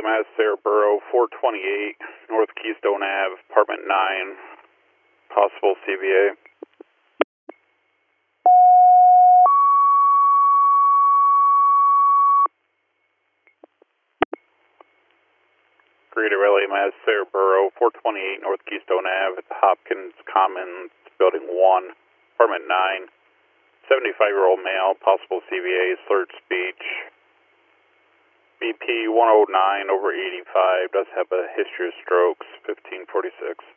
Mass, Sarah Borough, 428 North Keystone Ave, apartment 9, possible CVA. Greater LA Mass, Sarah Borough, 428 North Keystone Ave, at the Hopkins Commons, building 1, apartment 9, 75-year-old male, possible CVA, slurred speech. BP 109 over 85, does have a history of strokes, 1546.